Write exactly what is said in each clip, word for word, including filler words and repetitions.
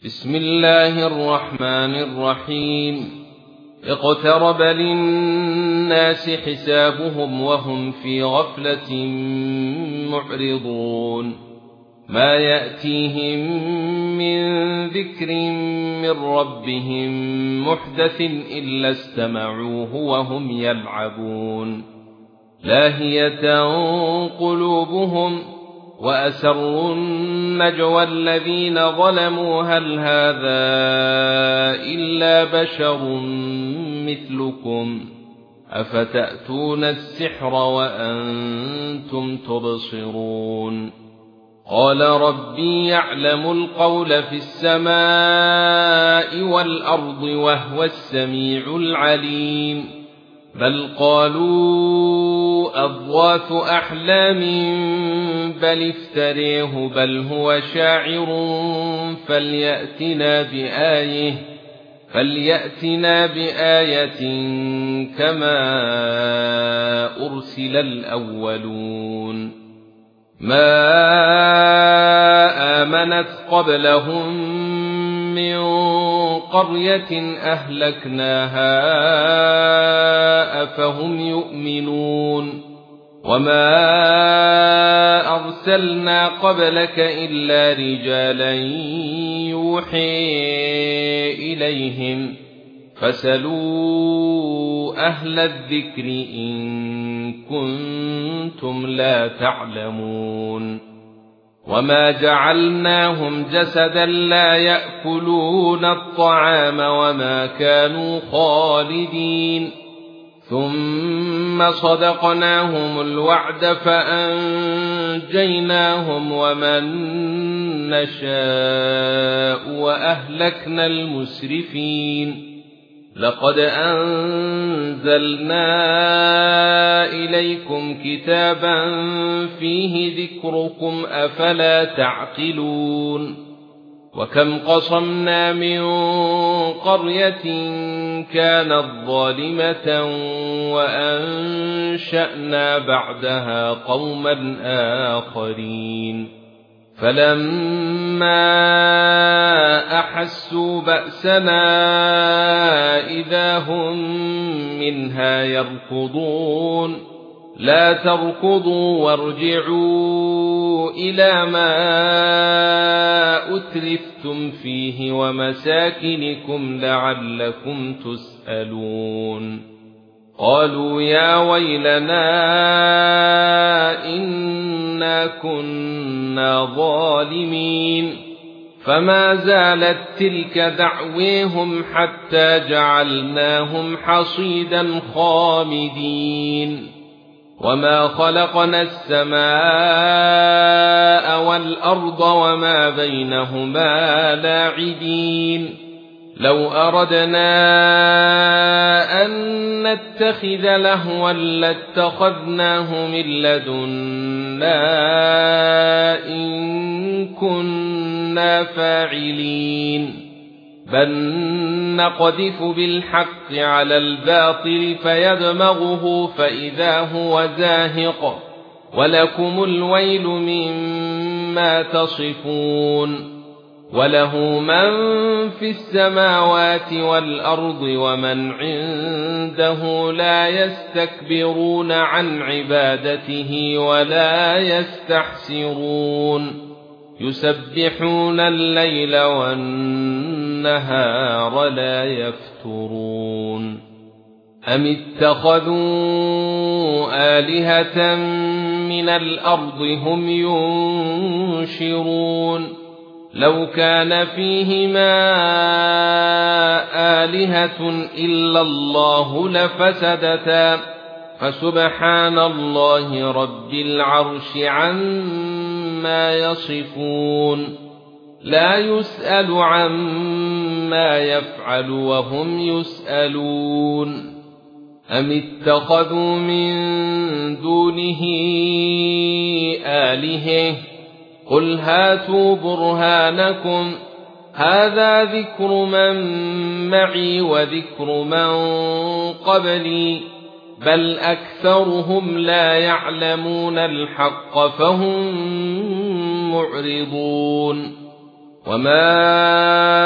بسم الله الرحمن الرحيم اقترب للناس حسابهم وهم في غفلة معرضون ما يأتيهم من ذكر من ربهم محدث إلا استمعوه وهم يلعبون لاهية قلوبهم وأسروا النجوى الذين ظلموا هل هذا إلا بشر مثلكم أفتأتون السحر وأنتم تبصرون قال ربي يعلم القول في السماء والأرض وهو السميع العليم بل قالوا أضغاث أحلام بل افتريه بل هو شاعر فليأتنا بآية فليأتنا بآية كما أرسل الأولون ما آمنت قبلهم من قرية أهلكناها أفهم يؤمنون وما أرسلنا قبلك إلا رجالا يوحي إليهم فاسألوا أهل الذكر إن كنتم لا تعلمون وما جعلناهم جسدا لا يأكلون الطعام وما كانوا خالدين ثم صدقناهم الوعد فأنجيناهم ومن نشاء وأهلكنا المسرفين لقد أنزلنا إليكم كتابا فيه ذكركم أفلا تعقلون وكم قصمنا من قرية كانت ظالمة وأنشأنا بعدها قوما آخرين فلما أحسوا بأسنا إذا هم منها يركضون لا تركضوا وارجعوا إلى ما أترفتم فيه ومساكنكم لعلكم تسألون قالوا يا ويلنا إنا كنا ظالمين فما زالت تلك دعويهم حتى جعلناهم حصيدا خامدين وما خلقنا السماء والأرض وما بينهما لاعبين لو أردنا أن نتخذ لهوا لاتخذناه من لدنا إن كنا فاعلين بل نقذف بالحق على الباطل فيدمغه فإذا هو زاهق ولكم الويل مما تصفون وله من في السماوات والأرض ومن عنده لا يستكبرون عن عبادته ولا يستحسرون يسبحون الليل والنهار لا يفترون أم اتخذوا آلهة من الأرض هم ينشرون لو كان فيهما آلهة إلا الله لفسدتا فسبحان الله رب العرش عما يصفون لا يسأل عما يفعل وهم يسألون أم اتخذوا من دونه آلهة قل هاتوا برهانكم هذا ذكر من معي وذكر من قبلي بل أكثرهم لا يعلمون الحق فهم معرضون وما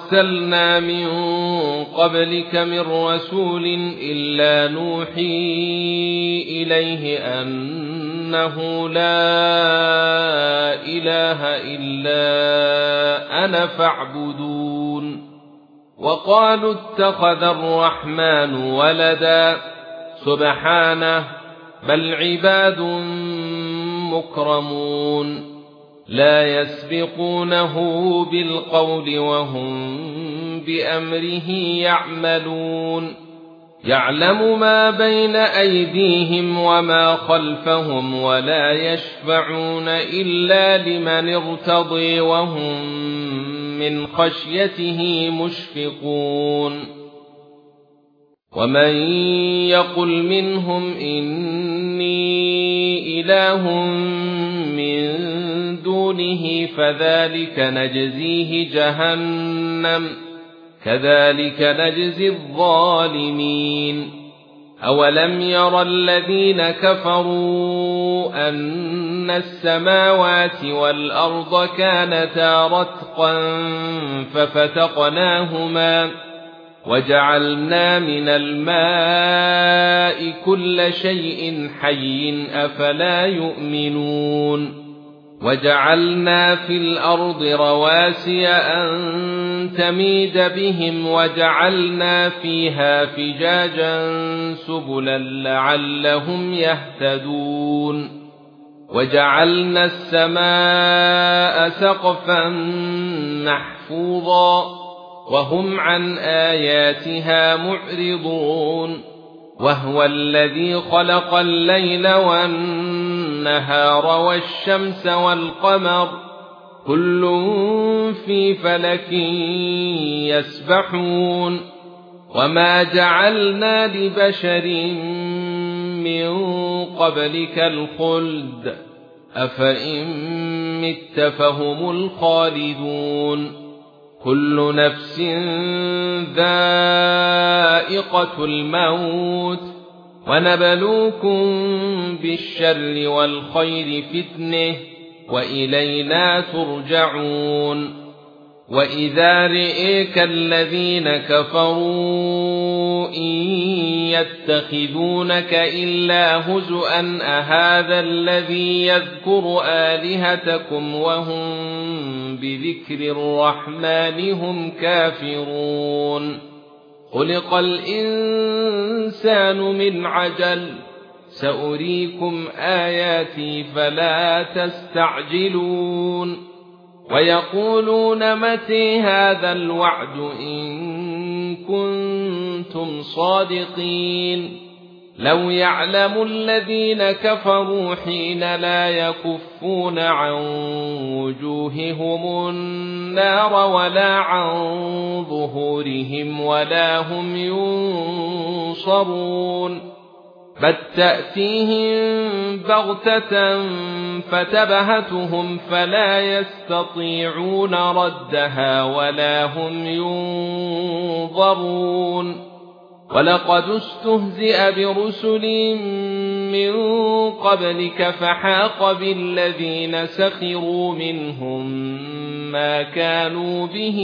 أرسلنا من قبلك من رسول إلا نوحي إليه أنه لا إله إلا أنا فاعبدون وقالوا اتخذ الرحمن ولدا سبحانه بل عباد مكرمون لا يسبقونه بالقول وهم بأمره يعملون يعلم ما بين أيديهم وما خلفهم ولا يشفعون إلا لمن ارتضي وهم من خشيته مشفقون ومن يقل منهم إني إله من دونه فذلك نجزيه جهنم كذلك نجزي الظالمين أولم ير الذين كفروا أن السماوات والأرض كانتا رتقا ففتقناهما وجعلنا من الماء كل شيء حي أفلا يؤمنون وجعلنا في الأرض رواسي أن تميد بهم وجعلنا فيها فجاجا سبلا لعلهم يهتدون وجعلنا السماء سقفا محفوظا وهم عن آياتها معرضون وهو الذي خلق الليل والنهار والشمس والقمر كل في فلك يسبحون وما جعلنا لبشر من قبلك الخلد أفإن مت فهم الخالدون كل نفس ذائقة الموت ونبلوكم بالشر والخير فتنة وإلينا ترجعون وإذا رئيك الذين كفروا إن يتخذونك إلا هزؤا أهذا الذي يذكر آلهتكم وهم بذكر الرحمن هم كافرون خلق الإنسان من عجل سأريكم آياتي فلا تستعجلون ويقولون متى هذا الوعد إن كنتم صادقين لو يعلم الذين كفروا حين لا يكفون عن وجوههم النار ولا عن ظهورهم ولا هم ينصرون بل تأتيهم بغتة فتبهتهم فلا يستطيعون ردها ولا هم ينظرون ولقد استهزئ برسل من قبلك فحاق بالذين سخروا منهم ما كانوا به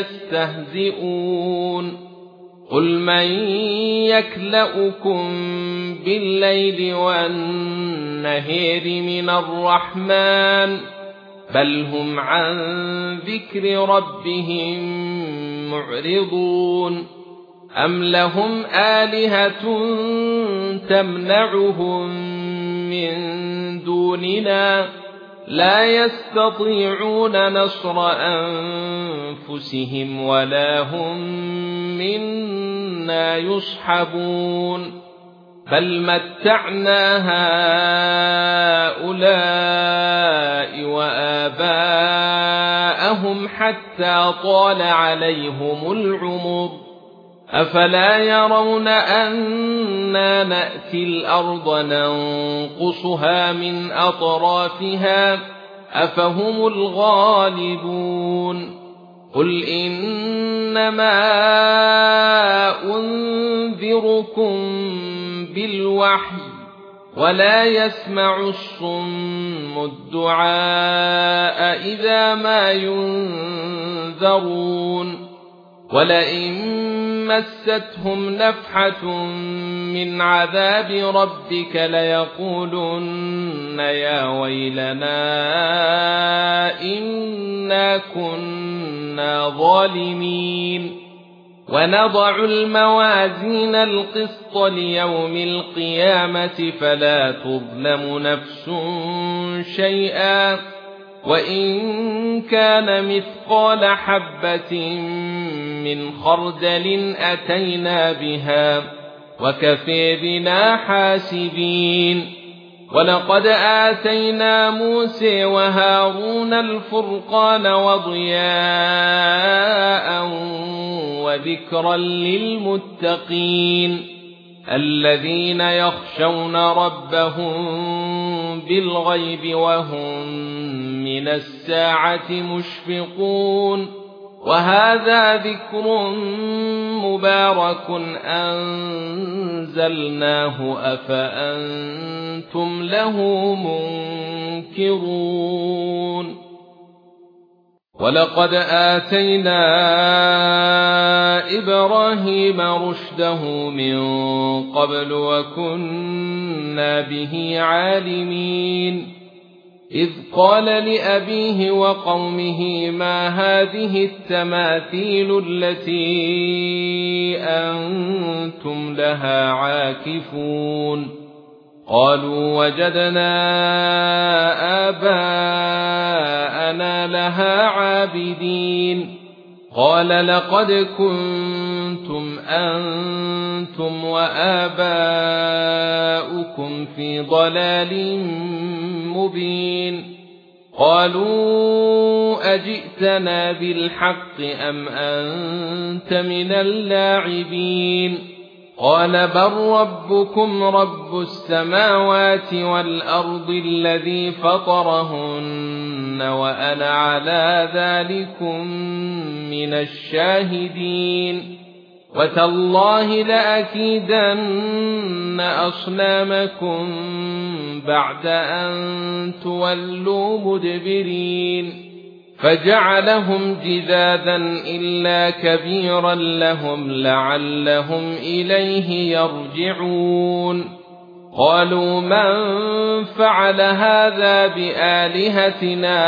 يستهزئون قل من يكلؤكم بالليل والنهار من الرحمن بل هم عن ذكر ربهم معرضون أم لهم آلهة تمنعهم من دوننا لا يستطيعون نصر أنفسهم ولا هم منا يصحبون بل متعنا هؤلاء وآباءهم حتى طال عليهم العمر أفلا يرون أنا نأتي الأرض ننقصها من أطرافها أفهم الغالبون قل إنما أنذركم بالوحي ولا يسمع الصم الدعاء إذا ما ينذرون ولئن مستهم نفحة من عذاب ربك ليقولن يا ويلنا إنا كنا ظالمين ونضع الموازين القسط ليوم القيامة فلا تظلم نفس شيئا وإن كان مثقال حبة من خردل أتينا بها وكفى بنا حاسبين ولقد آتينا موسى وهارون الفرقان وضياء وذكرا للمتقين الذين يخشون ربهم بالغيب وهم من الساعة مشفقون وهذا ذكر مبارك أنزلناه أفأنتم له منكرون ولقد آتينا إبراهيم رشده من قبل وكنا به عالمين إذ قال لأبيه وقومه ما هذه التماثيل التي أنتم لها عاكفون قالوا وجدنا آباءنا لها عابدين قال لقد كنتم أنتم وآباؤكم في ضلال مبين قالوا أجئتنا بالحق أم أنت من اللاعبين قال بل ربكم رب السماوات والأرض الذي فطرهن وأنا على ذلكم من الشاهدين وتالله لأكيدن أصنامكم بعد أن تولوا مدبرين فجعلهم جذاذا إلا كبيرا لهم لعلهم إليه يرجعون قالوا من فعل هذا بآلهتنا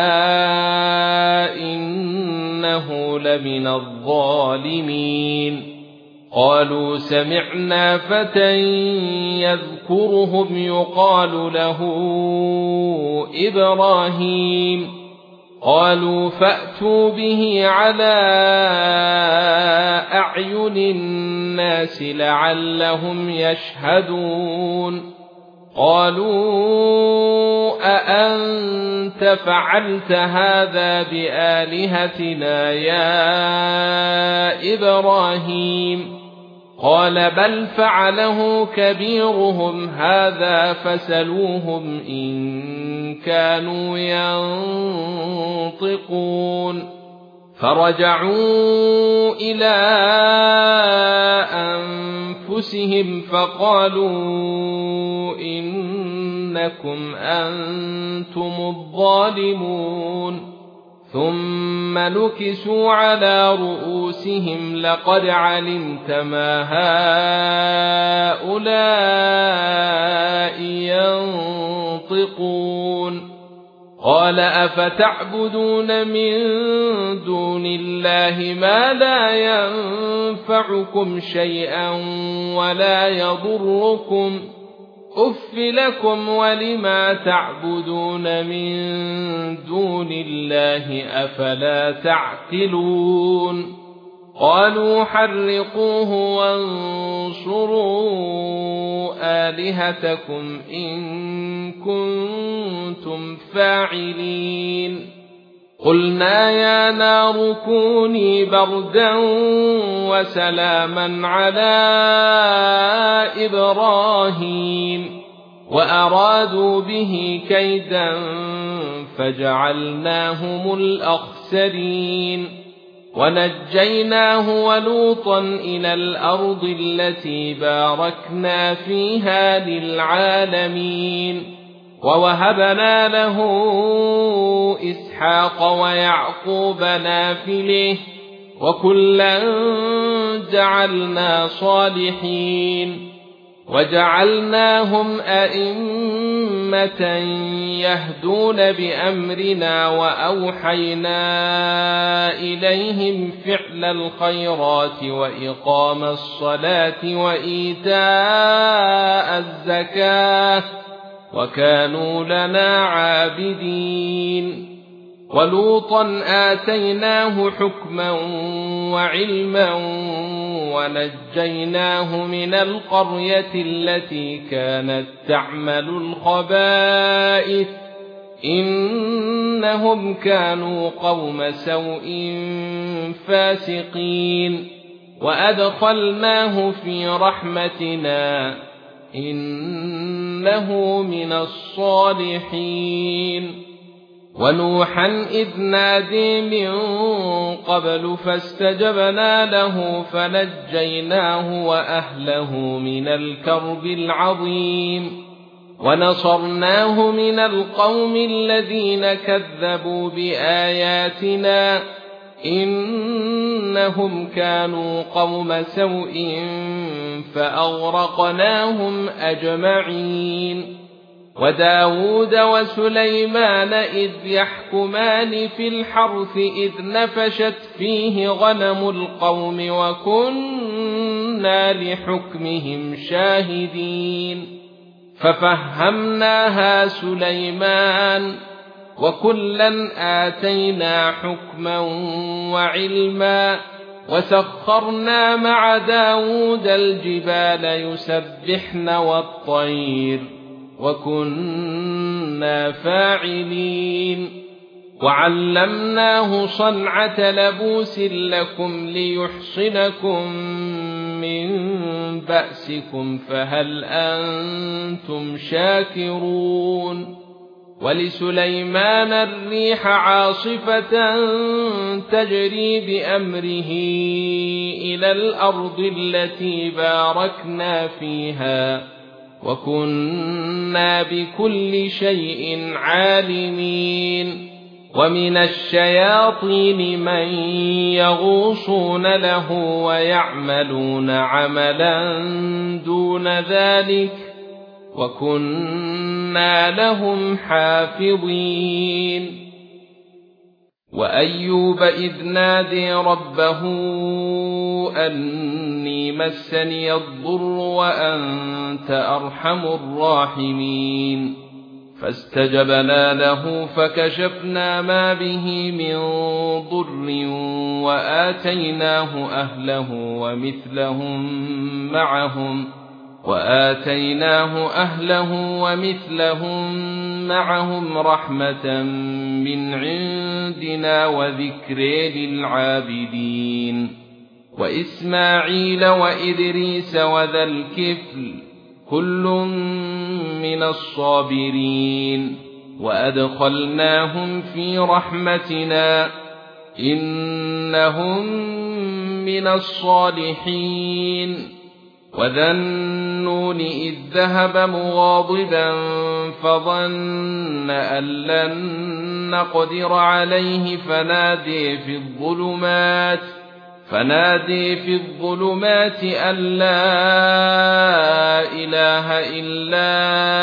إنه لمن الظالمين قالوا سمعنا فتى يذكرهم يقال له إبراهيم قالوا فأتوا به على أعين الناس لعلهم يشهدون قالوا أأنت فعلت هذا بآلهتنا يا إبراهيم قال بل فعله كبيرهم هذا فسلوهم إن كانوا ينطقون فرجعوا إلى أنفسهم فقالوا إنكم أنتم الظالمون ثم نكسوا على رؤوسهم لقد علمت ما هؤلاء ينطقون قال أفتعبدون من دون الله ما لا ينفعكم شيئا ولا يضركم أف لكم ولما تعبدون من دون الله أفلا تعقلون قالوا حرقوه وانصروا آلهتكم إن كنتم فاعلين قلنا يا نار كوني بردا وسلاما على إبراهيم وأرادوا به كيدا فجعلناهم الأخسرين ونجيناه ولوطا إلى الأرض التي باركنا فيها للعالمين ووهبنا له إسحاق ويعقوب نافله وكلا جعلنا صالحين وجعلناهم أئمة يهدون بأمرنا وأوحينا إليهم فعل الخيرات وإقام الصلاة وإيتاء الزكاة وكانوا لنا عابدين ولوطا آتيناه حكما وعلما ونجيناه من القرية التي كانت تعمل الخبائث إنهم كانوا قوم سوء فاسقين وأدخلناه في رحمتنا إنه من الصالحين ونوحا إذ نادي من قبل فاستجبنا له فنجيناه وأهله من الكرب العظيم ونصرناه من القوم الذين كذبوا بآياتنا إنهم كانوا قوم سوء فأغرقناهم أجمعين وداود وسليمان إذ يحكمان في الحرث إذ نفشت فيه غنم القوم وكنا لحكمهم شاهدين ففهمناها سليمان وكلا آتينا حكما وعلما وسخرنا مع داود الجبال يسبحن والطير وكنا فاعلين وعلمناه صنعة لبوس لكم ليحصنكم من بأسكم فهل أنتم شاكرون ولسليمان الريح عاصفة تجري بأمره إلى الأرض التي باركنا فيها وكنا بكل شيء عالمين ومن الشياطين من يغوصون له ويعملون عملا دون ذلك وكنا لهم حافظين وأيوب إذ نادي ربه أني مسني الضر وأنت أرحم الراحمين فاستجبنا له فكشفنا ما به من ضر وآتيناه أهله ومثلهم معهم وآتيناه أهله ومثلهم معهم رحمة من عندنا وذكر للعابدين وإسماعيل وإدريس وذا الكفل كل من الصابرين وأدخلناهم في رحمتنا إنهم من الصالحين وذا النون إذ ذهب مغاضبا فظن أن لن نقدر عليه فنادي في الظلمات فنادي في الظلمات أن لا إله إلا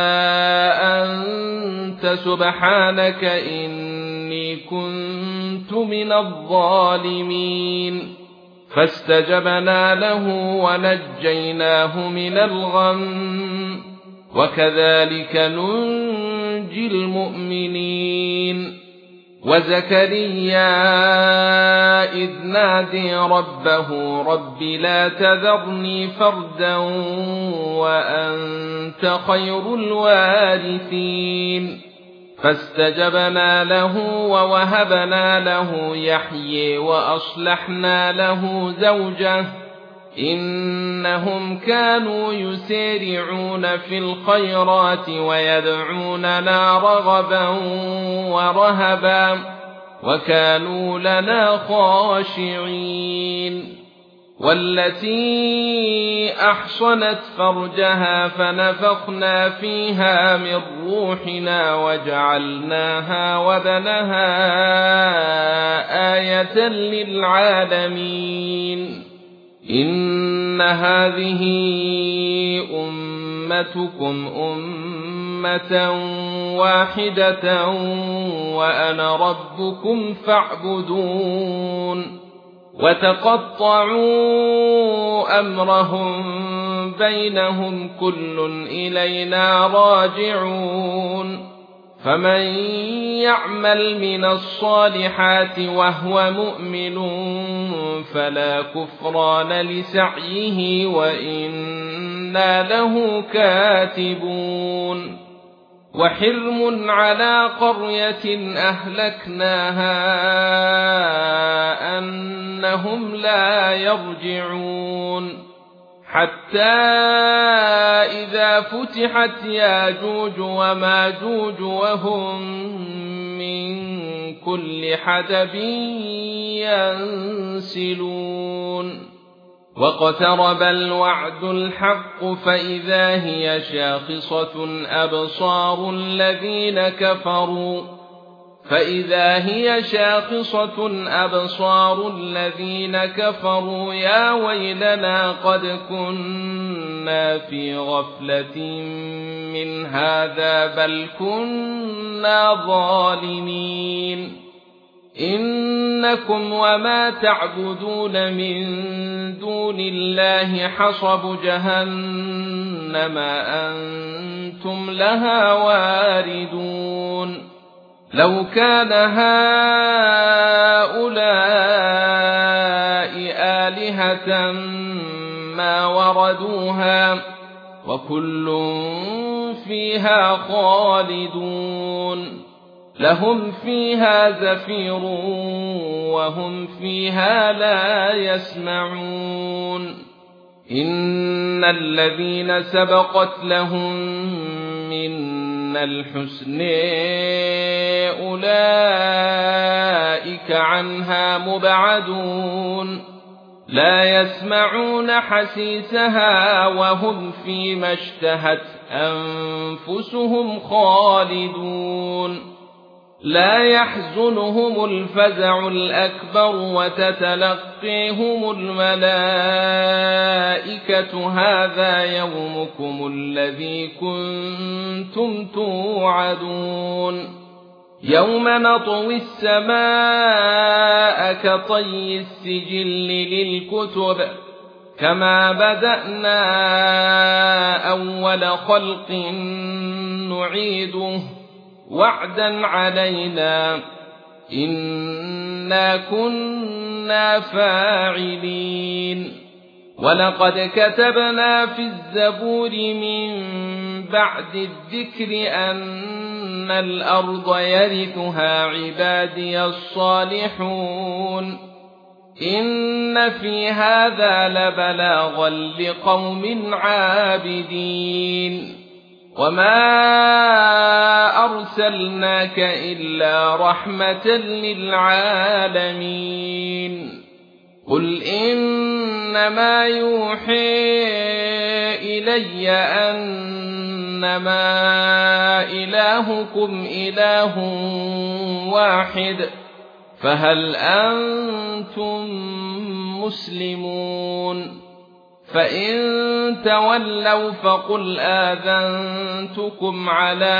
أنت سبحانك إني كنت من الظالمين فاستجبنا له ونجيناه من الغم وكذلك ننجي المؤمنين وزكريا إذ نادي ربه رب لا تذرني فردا وأنت خير الوارثين فاستجبنا له ووهبنا له يحيى وأصلحنا له زوجه إنهم كانوا يسارعون في الخيرات ويدعوننا رغبا ورهبا وكانوا لنا خاشعين والتي أحصنت فرجها فنفخنا فيها من روحنا وجعلناها وابنها آية للعالمين إن هذه أمتكم أمة واحدة وأنا ربكم فاعبدون وتقطعوا أمرهم بينهم كل إلينا راجعون فمن يعمل من الصالحات وهو مؤمن فلا كفران لسعيه وإنا له كاتبون وحرم على قرية أهلكناها أنهم لا يرجعون حتى إذا فتحت ياجوج وماجوج وهم من كل حدب ينسلون واقترب الوعد الحق فإذا هي شاخصة أبصار الذين كفروا فإذا هي شاخصة أبصار الذين كفروا يا ويلنا قد كنا في غفلة من هذا بل كنا ظالمين إنكم وما تعبدون من دون الله حصب جهنم أنتم لها واردون لو كان هؤلاء آلهة ما وردوها وكل فيها خالدون لهم فيها زفير وهم فيها لا يسمعون إن الذين سبقت لهم منا الحسن أولئك عنها مبعدون لا يسمعون حسيسها وهم فيما اشتهت أنفسهم خالدون لا يحزنهم الفزع الأكبر وتتلقيهم الملائكة هذا يومكم الذي كنتم توعدون يوم نطوي السماء كطي السجل للكتب كما بدأنا أول خلق نعيده وعدا علينا إنا كنا فاعلين ولقد كتبنا في الزبور من بعد الذكر أن الأرض يرثها عبادي الصالحون إن في هذا لبلاغا لقوم عابدين وما أرسلناك إلا رحمة للعالمين قل إنما يوحي إلي أنما إلهكم إله واحد فهل أنتم مسلمون فإن تولوا فقل آذنتكم على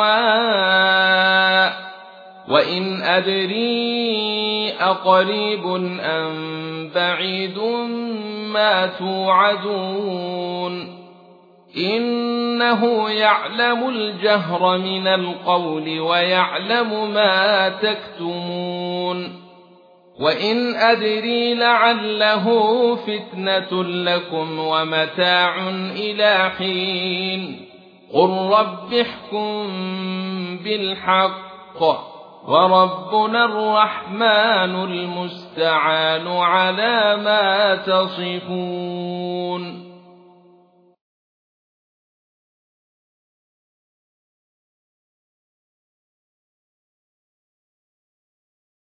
سواء وإن أدري أقريب أم بعيد ما توعدون إنه يعلم الجهر من القول ويعلم ما تكتمون وإن أدري لعله فتنة لكم ومتاع إلى حين قل رب احكم بالحق وربنا الرحمن المستعان على ما تصفون.